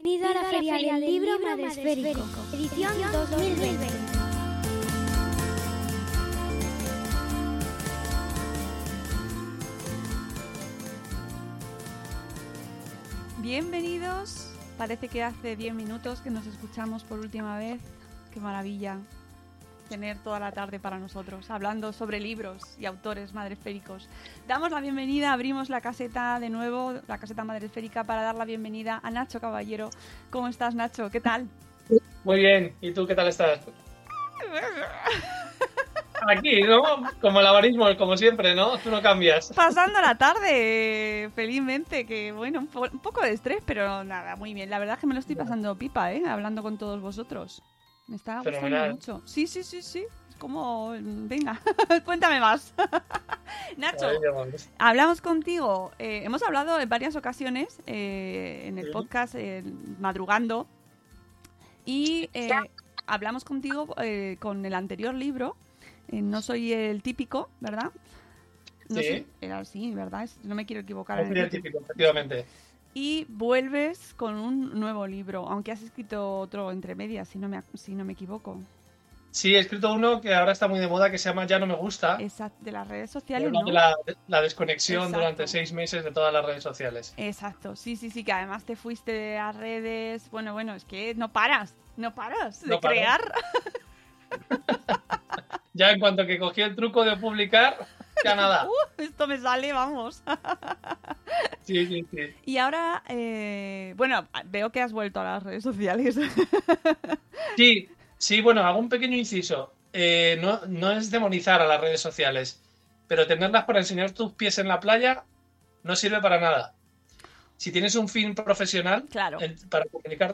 Bienvenido a la Feria del Libro Madresférico, edición 2020. Bienvenidos. Parece que hace 10 minutos que nos escuchamos por última vez. Qué maravilla tener toda la tarde para nosotros, hablando sobre libros y autores madresféricos. Damos la bienvenida, abrimos la caseta de nuevo, la caseta madresférica, para dar la bienvenida a Nacho Caballero. ¿Cómo estás, Nacho? ¿Qué tal? Muy bien. ¿Y tú qué tal estás? Aquí, ¿no? Como el avarismo, como siempre, ¿no? Tú no cambias. Pasando la tarde, felizmente, que bueno, un poco de estrés, pero nada, muy bien. La verdad es que me lo estoy pasando pipa, hablando con todos vosotros. Me está gustando Fenomenal. mucho. Sí. Es como, venga, cuéntame más. Nacho, hablamos contigo. Hemos hablado en varias ocasiones en el podcast Madrugando. Y hablamos contigo con el anterior libro. No soy el típico, ¿verdad? No Sí. Era así, ¿verdad? No me quiero equivocar. No sería el típico, efectivamente. Y vuelves con un nuevo libro, aunque has escrito otro entre medias, si no me equivoco. Sí, he escrito uno que ahora está muy de moda, que se llama Ya no me gusta. Exacto, de las redes sociales, ¿no? ¿no? De la desconexión. Exacto. Durante 6 meses de todas las redes sociales. Exacto, sí, que además te fuiste a redes. Bueno, es que no paras de crear. Ya en cuanto que cogí el truco de publicar, ya nada. Esto me sale, vamos. Sí. Y ahora, veo que has vuelto a las redes sociales. Sí, bueno, hago un pequeño inciso. No es demonizar a las redes sociales, pero tenerlas para enseñar tus pies en la playa no sirve para nada. Si tienes un fin profesional, claro, para publicar,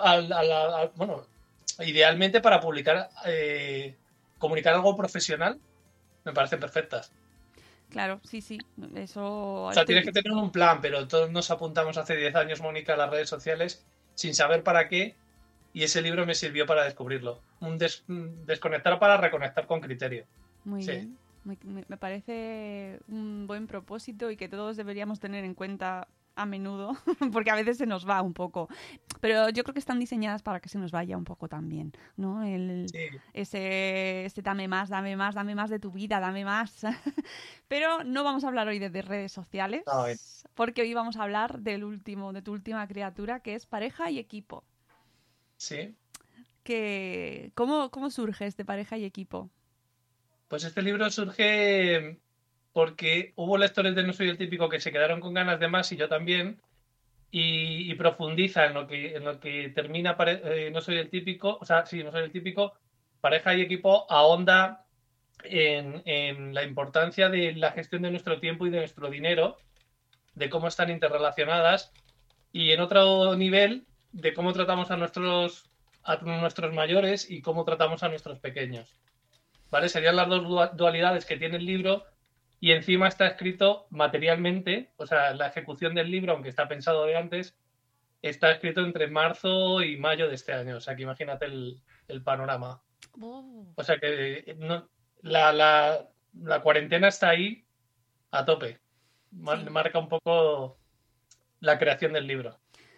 idealmente para publicar, comunicar algo profesional, me parecen perfectas. Claro, sí, eso... O sea, tienes que tener un plan, pero todos nos apuntamos hace 10 años, Mónica, a las redes sociales sin saber para qué, y ese libro me sirvió para descubrirlo. Desconectar para reconectar con criterio. Muy bien. Me parece un buen propósito y que todos deberíamos tener en cuenta a menudo, porque a veces se nos va un poco, pero yo creo que están diseñadas para que se nos vaya un poco también, ¿no? Ese dame más de tu vida, dame más. Pero no vamos a hablar hoy de redes sociales, porque hoy vamos a hablar de tu última criatura, que es Pareja y Equipo. Sí. ¿Cómo surge este Pareja y Equipo? Pues este libro surge porque hubo lectores de No soy el típico que se quedaron con ganas de más, y yo también, y profundiza en lo que termina No soy el típico, No soy el típico. Pareja y Equipo ahonda en la importancia de la gestión de nuestro tiempo y de nuestro dinero, de cómo están interrelacionadas, y en otro nivel de cómo tratamos a nuestros mayores y cómo tratamos a nuestros pequeños. ¿Vale? Serían las dos dualidades que tiene el libro. Y encima está escrito materialmente, o sea, la ejecución del libro, aunque está pensado de antes, está escrito entre marzo y mayo de este año. O sea, que imagínate el panorama. O sea, que la cuarentena está ahí a tope. Sí. Marca un poco la creación del libro.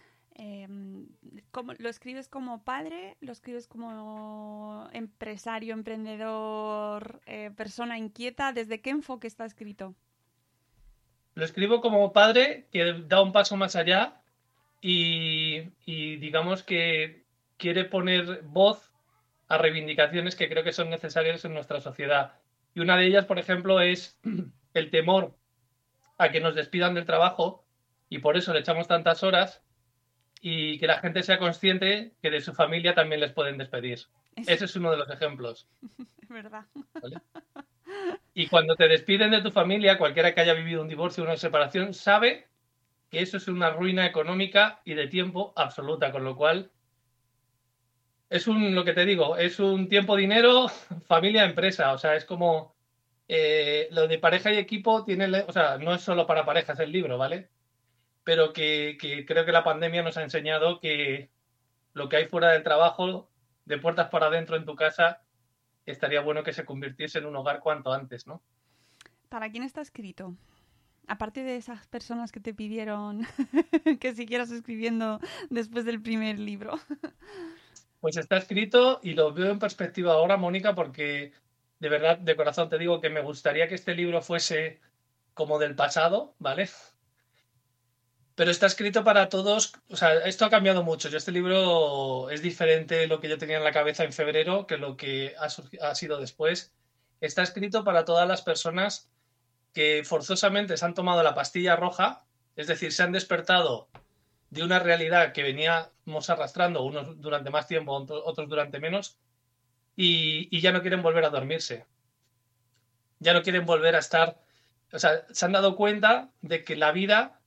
¿Lo escribes como padre? ¿Lo escribes como empresario, emprendedor, persona inquieta? ¿Desde qué enfoque está escrito? Lo escribo como padre que da un paso más allá y digamos que quiere poner voz a reivindicaciones que creo que son necesarias en nuestra sociedad. Y una de ellas, por ejemplo, es el temor a que nos despidan del trabajo, y por eso le echamos tantas horas, y que la gente sea consciente que de su familia también les pueden despedir. Ese es uno de los ejemplos. Es verdad. ¿Vale? Y cuando te despiden de tu familia, cualquiera que haya vivido un divorcio o una separación sabe que eso es una ruina económica y de tiempo absoluta, con lo cual lo que te digo, es un tiempo, dinero, familia, empresa. O sea, es como lo de Pareja y Equipo no es solo para parejas el libro, ¿vale? Pero que creo que la pandemia nos ha enseñado que lo que hay fuera del trabajo, de puertas para adentro en tu casa, estaría bueno que se convirtiese en un hogar cuanto antes, ¿no? ¿Para quién está escrito? Aparte de esas personas que te pidieron que siguieras escribiendo después del primer libro. Pues está escrito y lo veo en perspectiva ahora, Mónica, porque de verdad, de corazón te digo que me gustaría que este libro fuese como del pasado, ¿vale? Pero está escrito para todos, o sea, esto ha cambiado mucho. Este libro es diferente de lo que yo tenía en la cabeza en febrero que lo que ha sido después. Está escrito para todas las personas que forzosamente se han tomado la pastilla roja, es decir, se han despertado de una realidad que veníamos arrastrando, unos durante más tiempo, otros durante menos, y ya no quieren volver a dormirse. Ya no quieren volver a estar. O sea, se han dado cuenta de que la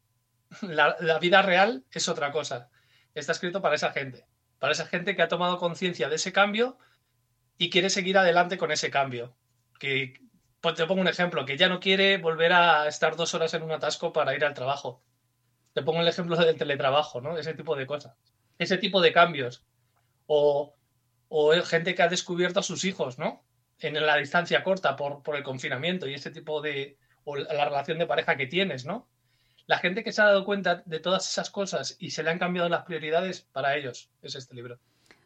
vida real es otra cosa. Está escrito para esa gente que ha tomado conciencia de ese cambio y quiere seguir adelante con ese cambio. Que, pues te pongo un ejemplo, que ya no quiere volver a estar 2 horas en un atasco para ir al trabajo. Te pongo el ejemplo del teletrabajo, ¿no? Ese tipo de cosas. Ese tipo de cambios. O, o gente que ha descubierto a sus hijos, ¿no? En la distancia corta por el confinamiento y ese tipo de. O la relación de pareja que tienes, ¿no? La gente que se ha dado cuenta de todas esas cosas y se le han cambiado las prioridades, para ellos es este libro.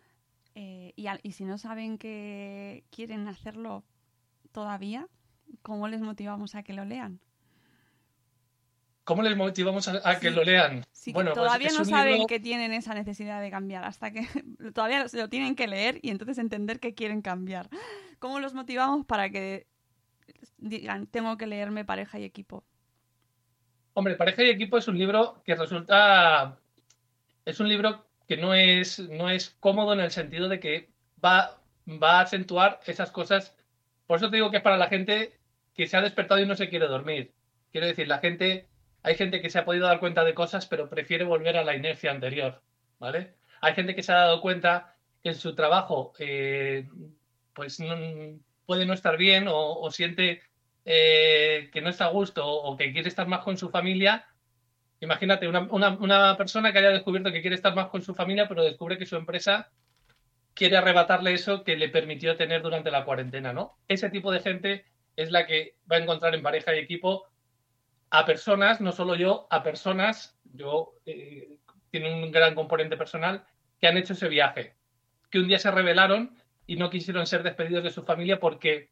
Y si no saben que quieren hacerlo todavía, ¿cómo les motivamos a que lo lean? ¿Cómo les motivamos a que lo lean? Sí, Bueno, que todavía pues no es un saben libro. que tienen esa necesidad de cambiar, hasta que todavía lo tienen que leer y entonces entender que quieren cambiar. ¿Cómo los motivamos para que digan, tengo que leerme Pareja y Equipo? Hombre, Pareja y Equipo es un libro que resulta. Es un libro que no es cómodo en el sentido de que va a acentuar esas cosas. Por eso te digo que es para la gente que se ha despertado y no se quiere dormir. Quiero decir, hay gente que se ha podido dar cuenta de cosas, pero prefiere volver a la inercia anterior, ¿vale? Hay gente que se ha dado cuenta que en su trabajo, pues puede no estar bien o siente que no está a gusto o que quiere estar más con su familia. Imagínate una persona que haya descubierto que quiere estar más con su familia, pero descubre que su empresa quiere arrebatarle eso que le permitió tener durante la cuarentena, ¿no? Ese tipo de gente es la que va a encontrar en Pareja y Equipo a personas, no solo yo, a personas, tiene un gran componente personal, que han hecho ese viaje, que un día se rebelaron y no quisieron ser despedidos de su familia porque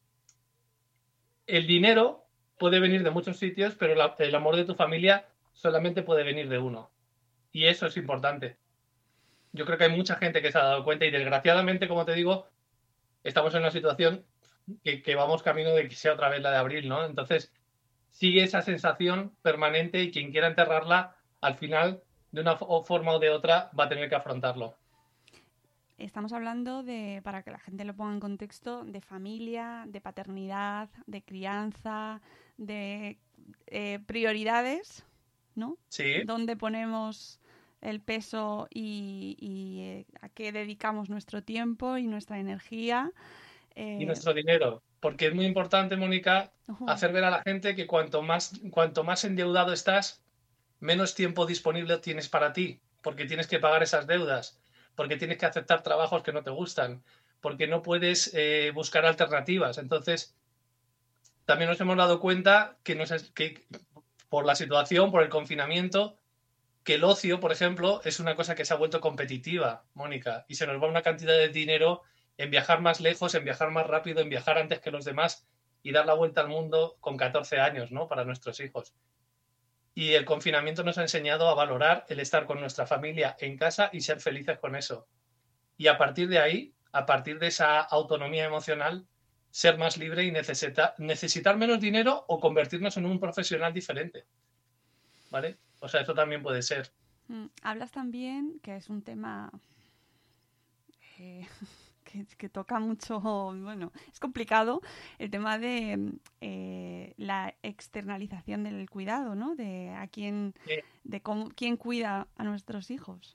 el dinero puede venir de muchos sitios, pero el amor de tu familia solamente puede venir de uno. Y eso es importante. Yo creo que hay mucha gente que se ha dado cuenta y desgraciadamente, como te digo, estamos en una situación que vamos camino de que sea otra vez la de abril, ¿no? Entonces, sigue esa sensación permanente y quien quiera enterrarla, al final, de una forma o de otra, va a tener que afrontarlo. Estamos hablando de, para que la gente lo ponga en contexto, de familia, de paternidad, de crianza, de prioridades, ¿no? Sí. ¿Dónde ponemos el peso y a qué dedicamos nuestro tiempo y nuestra energía? Y nuestro dinero. Porque es muy importante, Mónica, hacer ver a la gente que cuanto más endeudado estás, menos tiempo disponible tienes para ti, porque tienes que pagar esas deudas, porque tienes que aceptar trabajos que no te gustan, porque no puedes buscar alternativas. Entonces, también nos hemos dado cuenta que por la situación, por el confinamiento, que el ocio, por ejemplo, es una cosa que se ha vuelto competitiva, Mónica, y se nos va una cantidad de dinero en viajar más lejos, en viajar más rápido, en viajar antes que los demás y dar la vuelta al mundo con 14 años, ¿no? Para nuestros hijos. Y el confinamiento nos ha enseñado a valorar el estar con nuestra familia en casa y ser felices con eso. Y a partir de ahí, a partir de esa autonomía emocional, ser más libre y necesitar menos dinero o convertirnos en un profesional diferente. ¿Vale? O sea, eso también puede ser. Hablas también, que es un tema que toca mucho, bueno, es complicado, el tema de la externalización del cuidado, ¿no? De a quién, quién cuida a nuestros hijos.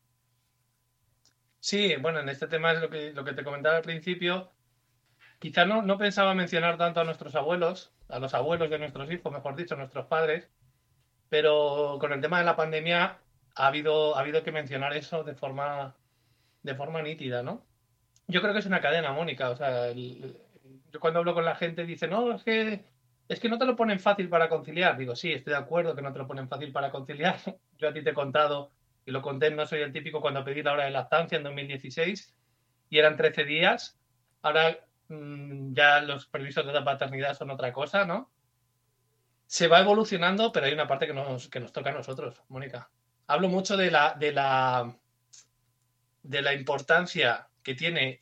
Sí, bueno, en este tema es lo que te comentaba al principio. Quizá no pensaba mencionar tanto a nuestros abuelos, a los abuelos de nuestros hijos, mejor dicho, a nuestros padres, pero con el tema de la pandemia ha habido que mencionar eso de forma nítida, ¿no? Yo creo que es una cadena, Mónica. O sea, yo cuando hablo con la gente dice, no, es que es que no te lo ponen fácil para conciliar. Digo, sí, estoy de acuerdo que no te lo ponen fácil para conciliar. Yo a ti te he contado, y lo conté, no soy el típico, cuando pedí la hora de lactancia en 2016, y eran 13 días. Ahora ya los permisos de la paternidad son otra cosa, ¿no? Se va evolucionando, pero hay una parte que nos toca a nosotros, Mónica. Hablo mucho de la importancia que tiene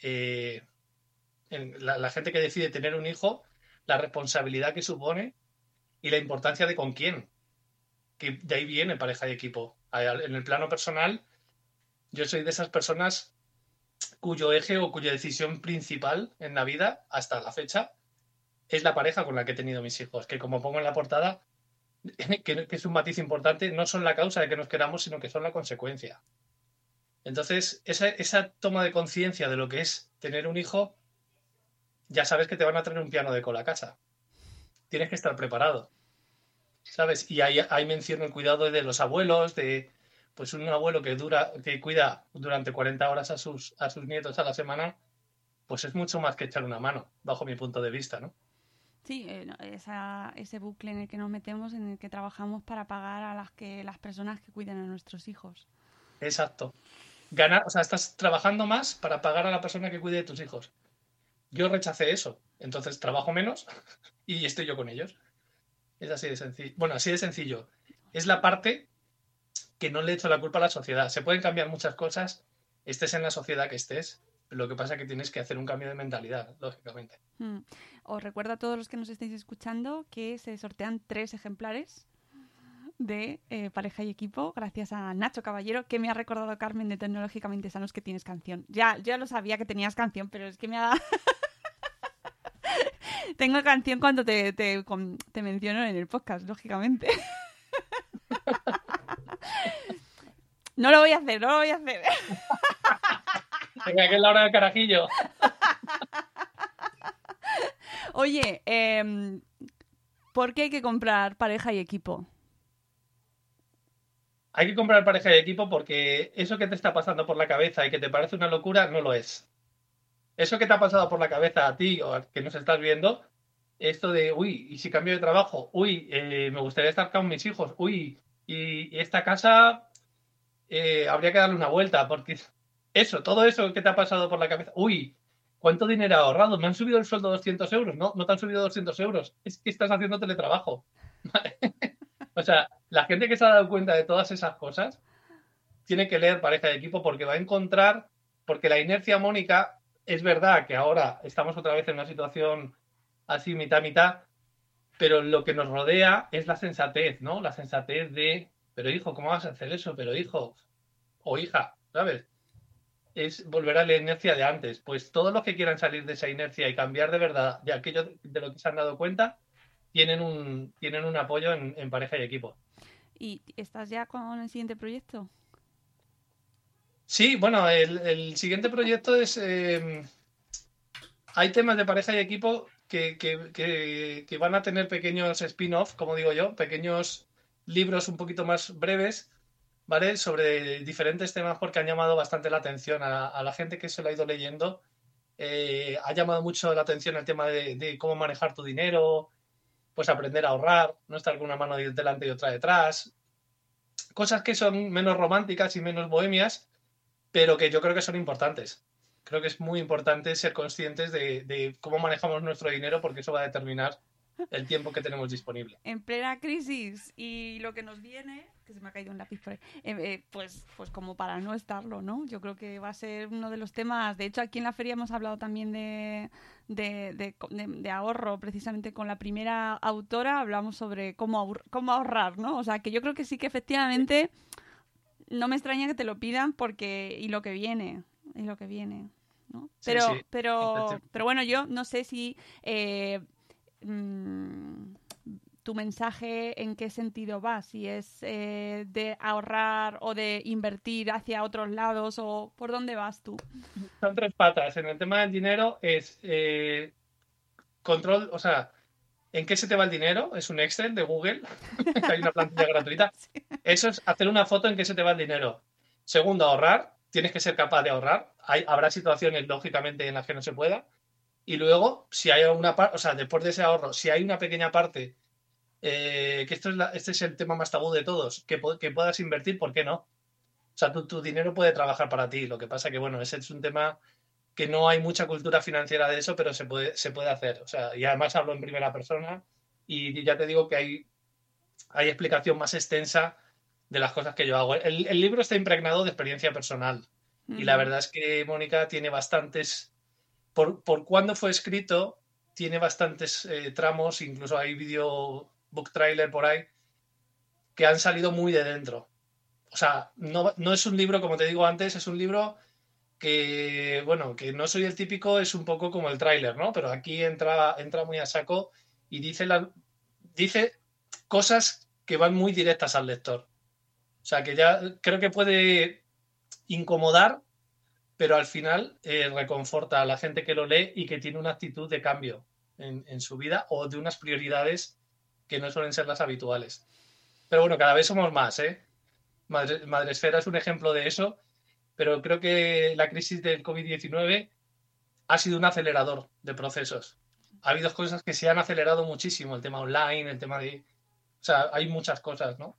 la gente que decide tener un hijo, la responsabilidad que supone y la importancia de con quién. Que de ahí viene pareja y equipo. En el plano personal, yo soy de esas personas cuyo eje o cuya decisión principal en la vida, hasta la fecha, es la pareja con la que he tenido mis hijos, que como pongo en la portada, que es un matiz importante, no son la causa de que nos queramos, sino que son la consecuencia. Entonces, esa toma de conciencia de lo que es tener un hijo, ya sabes que te van a traer un piano de cola a casa. Tienes que estar preparado, ¿sabes? Y ahí menciono el cuidado de los abuelos, de pues un abuelo que cuida durante 40 horas a sus nietos a la semana, pues es mucho más que echar una mano, bajo mi punto de vista, ¿no? Sí, ese bucle en el que nos metemos, en el que trabajamos para pagar a las personas que cuidan a nuestros hijos. Exacto. O sea, estás trabajando más para pagar a la persona que cuide de tus hijos. Yo rechacé eso, entonces trabajo menos y estoy yo con ellos. Es así de sencillo. Bueno, así de sencillo. Es la parte que no le echo la culpa a la sociedad. Se pueden cambiar muchas cosas, estés en la sociedad que estés. Lo que pasa es que tienes que hacer un cambio de mentalidad, lógicamente. Os recuerdo a todos los que nos estáis escuchando que se sortean 3 ejemplares de Pareja y Equipo, gracias a Nacho Caballero, que me ha recordado, Carmen, de Tecnológicamente Sanos, que tienes canción. Ya lo sabía que tenías canción, pero es que me ha dado... Tengo canción cuando te menciono en el podcast, lógicamente. No lo voy a hacer. Venga, que es la hora del carajillo. Oye, ¿por qué hay que comprar Pareja y Equipo? Hay que comprar pareja y equipo porque eso que te está pasando por la cabeza y que te parece una locura, no lo es. Eso que te ha pasado por la cabeza a ti o a que nos estás viendo, esto de, uy, ¿y si cambio de trabajo? Uy, me gustaría estar con mis hijos. Uy, y esta casa habría que darle una vuelta porque todo eso que te ha pasado por la cabeza. Uy, ¿cuánto dinero he ahorrado? Me han subido el sueldo 200 euros. No te han subido 200 euros. Es que estás haciendo teletrabajo. O sea, la gente que se ha dado cuenta de todas esas cosas tiene que leer Pareja de Equipo porque va a encontrar, porque la inercia, Mónica, es verdad que ahora estamos otra vez en una situación así mitad, pero lo que nos rodea es la sensatez, ¿no? La sensatez de, pero hijo, ¿cómo vas a hacer eso? Pero hijo o hija, ¿sabes? Es volver a la inercia de antes. Pues todos los que quieran salir de esa inercia y cambiar de verdad de aquello de lo que se han dado cuenta, tienen un apoyo en Pareja y Equipo. ¿Y estás ya con el siguiente proyecto? Sí, bueno, el siguiente proyecto es... hay temas de Pareja y Equipo que van a tener pequeños spin-off, como digo yo, pequeños libros un poquito más breves, ¿vale? Sobre diferentes temas porque han llamado bastante la atención a la gente que se lo ha ido leyendo. Ha llamado mucho la atención el tema de cómo manejar tu dinero, pues aprender a ahorrar, no estar con una mano delante y otra detrás. Cosas que son menos románticas y menos bohemias, pero que yo creo que son importantes. Creo que es muy importante ser conscientes de cómo manejamos nuestro dinero porque eso va a determinar el tiempo que tenemos disponible. En plena crisis y lo que nos viene, que se me ha caído un lápiz por ahí, pues como para no estarlo, ¿no? Yo creo que va a ser uno de los temas. De hecho, aquí en la feria hemos hablado también de ahorro, precisamente con la primera autora hablamos sobre cómo ahorrar, ¿no? O sea, que yo creo que sí que efectivamente no me extraña que te lo pidan porque y lo que viene, ¿no? Pero bueno, yo no sé si tu mensaje en qué sentido va, si es de ahorrar o de invertir hacia otros lados o por dónde vas tú. Son 3 patas. En el tema del dinero es control, o sea, ¿en qué se te va el dinero? Es un Excel de Google, hay una plantilla gratuita. Sí. Eso es hacer una foto en qué se te va el dinero. Segundo, ahorrar. Tienes que ser capaz de ahorrar. Habrá situaciones, lógicamente, en las que no se pueda. Y luego, si hay alguna parte, o sea, después de ese ahorro, si hay una pequeña parte, que este es el tema más tabú de todos, que puedas invertir, ¿por qué no? O sea, tu dinero puede trabajar para ti. Lo que pasa que, bueno, ese es un tema que no hay mucha cultura financiera de eso, pero se puede hacer. O sea, y además hablo en primera persona y ya te digo que hay explicación más extensa de las cosas que yo hago. El libro está impregnado de experiencia personal y la verdad es que Mónica tiene bastantes, por cuándo fue escrito, tiene bastantes tramos, incluso hay video book trailer por ahí, que han salido muy de dentro. O sea, no es un libro, como te digo antes, es un libro que, bueno, que no soy el típico, es un poco como el tráiler, ¿no? Pero aquí entra muy a saco y dice cosas que van muy directas al lector. O sea, que ya creo que puede incomodar, pero al final reconforta a la gente que lo lee y que tiene una actitud de cambio en su vida o de unas prioridades que no suelen ser las habituales. Pero bueno, cada vez somos más, ¿eh? Madresfera es un ejemplo de eso, pero creo que la crisis del COVID-19 ha sido un acelerador de procesos. Ha habido cosas que se han acelerado muchísimo, el tema online, el tema de... O sea, hay muchas cosas, ¿no?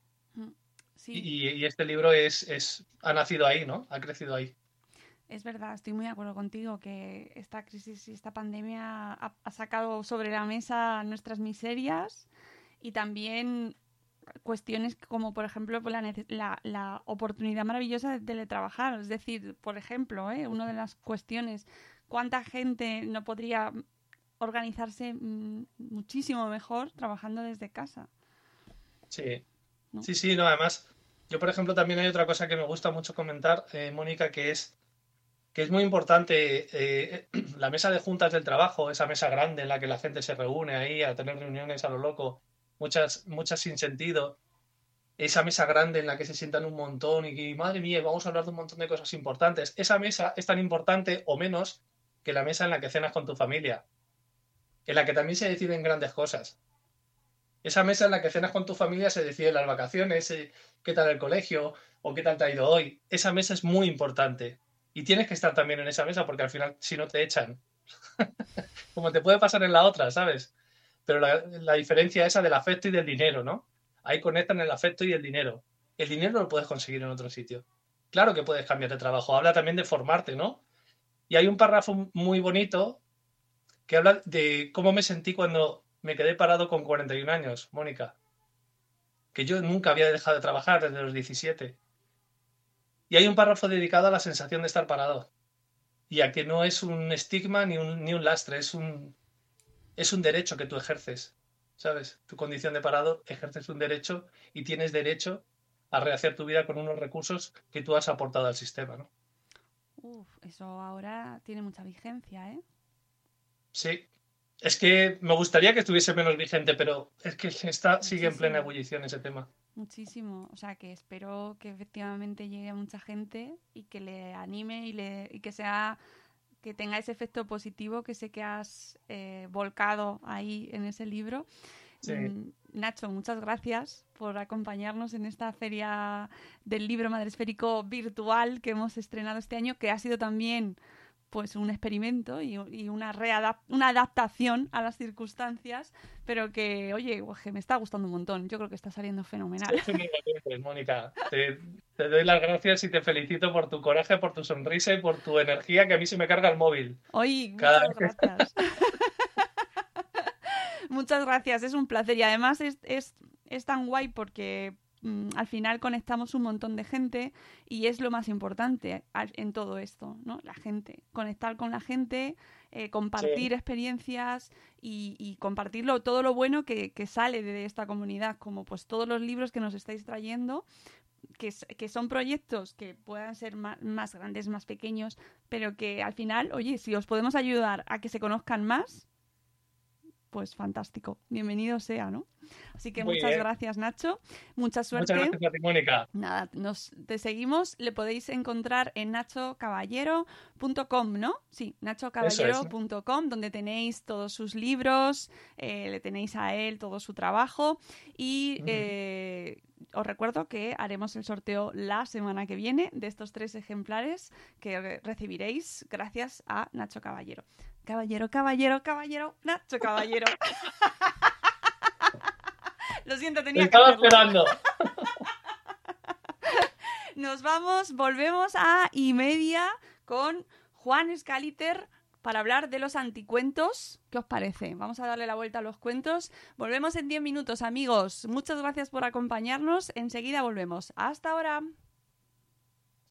Sí. Y este libro ha nacido ahí, ¿no? Ha crecido ahí. Es verdad, estoy muy de acuerdo contigo que esta crisis y esta pandemia ha sacado sobre la mesa nuestras miserias y también cuestiones como, por ejemplo, la oportunidad maravillosa de teletrabajar. Es decir, por ejemplo, una de las cuestiones, ¿cuánta gente no podría organizarse muchísimo mejor trabajando desde casa? Sí, ¿No? sí, no, además, yo por ejemplo también hay otra cosa que me gusta mucho comentar, Mónica, que es muy importante la mesa de juntas del trabajo, esa mesa grande en la que la gente se reúne ahí a tener reuniones a lo loco, muchas sin sentido, esa mesa grande en la que se sientan un montón y que, madre mía, vamos a hablar de un montón de cosas importantes. Esa mesa es tan importante o menos que la mesa en la que cenas con tu familia, en la que también se deciden grandes cosas. Esa mesa en la que cenas con tu familia se deciden las vacaciones, qué tal el colegio o qué tal te ha ido hoy. Esa mesa es muy importante. Y tienes que estar también en esa mesa porque al final, si no, te echan. Como te puede pasar en la otra, ¿sabes? Pero la diferencia esa del afecto y del dinero, ¿no? Ahí conectan el afecto y el dinero. El dinero lo puedes conseguir en otro sitio. Claro que puedes cambiar de trabajo. Habla también de formarte, ¿no? Y hay un párrafo muy bonito que habla de cómo me sentí cuando me quedé parado con 41 años, Mónica. Que yo nunca había dejado de trabajar desde los 17. Y hay un párrafo dedicado a la sensación de estar parado. Y a que no es un estigma ni un lastre, es un derecho que tú ejerces. ¿Sabes? Tu condición de parado, ejerces un derecho y tienes derecho a rehacer tu vida con unos recursos que tú has aportado al sistema, ¿no? Eso ahora tiene mucha vigencia, ¿eh? Sí. Es que me gustaría que estuviese menos vigente, pero es que sigue en plena Muchísimo. ebullición ese tema. Muchísimo. O sea, que espero que efectivamente llegue a mucha gente y que le anime y que sea que tenga ese efecto positivo que sé que has volcado ahí en ese libro. Sí. Nacho, muchas gracias por acompañarnos en esta feria del libro madresférico virtual que hemos estrenado este año, que ha sido también pues un experimento y una adaptación a las circunstancias, pero que, oye, que me está gustando un montón. Yo creo que está saliendo fenomenal. Estoy muy valiente, Mónica. Te doy las gracias y te felicito por tu coraje, por tu sonrisa y por tu energía, que a mí se me carga el móvil. Oye, Cada muchas gracias. Muchas gracias, es un placer. Y además es tan guay porque al final conectamos un montón de gente y es lo más importante en todo esto, ¿no? La gente. Conectar con la gente, compartir experiencias y compartirlo todo lo bueno que sale de esta comunidad, como pues todos los libros que nos estáis trayendo. Que son proyectos que puedan ser más grandes, más pequeños, pero que al final, oye, si os podemos ayudar a que se conozcan más, pues fantástico. Bienvenido sea, ¿no? Así que Muy muchas bien. gracias, Nacho. Mucha suerte. Muchas gracias a ti, Mónica. Nada, te seguimos. Le podéis encontrar en nachocaballero.com, ¿no? Sí, nachocaballero.com, donde tenéis todos sus libros, le tenéis a él todo su trabajo y os recuerdo que haremos el sorteo la semana que viene de estos 3 ejemplares que recibiréis gracias a Nacho Caballero. Caballero, Nacho Caballero. Lo siento, tenía que hacerlo. Esperando. Nos vamos, volvemos a Y media con Juan Scaliter para hablar de los anticuentos. ¿Qué os parece? Vamos a darle la vuelta a los cuentos. Volvemos en 10 minutos, amigos. Muchas gracias por acompañarnos. Enseguida volvemos. ¡Hasta ahora!